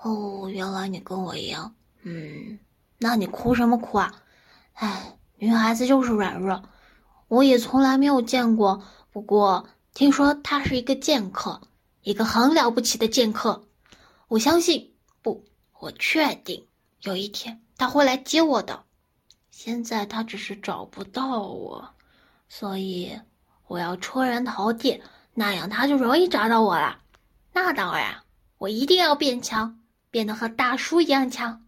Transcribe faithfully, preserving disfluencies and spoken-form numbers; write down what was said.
哦，原来你跟我一样。嗯，那你哭什么哭啊？唉，女孩子就是软弱，我也从来没有见过。不过听说他是一个剑客，一个很了不起的剑客。我相信，不，我确定，有一天他会来接我的。现在他只是找不到我，所以我要出人头地，那样他就容易找到我了。那当然，我一定要变强，变得和大叔一样强。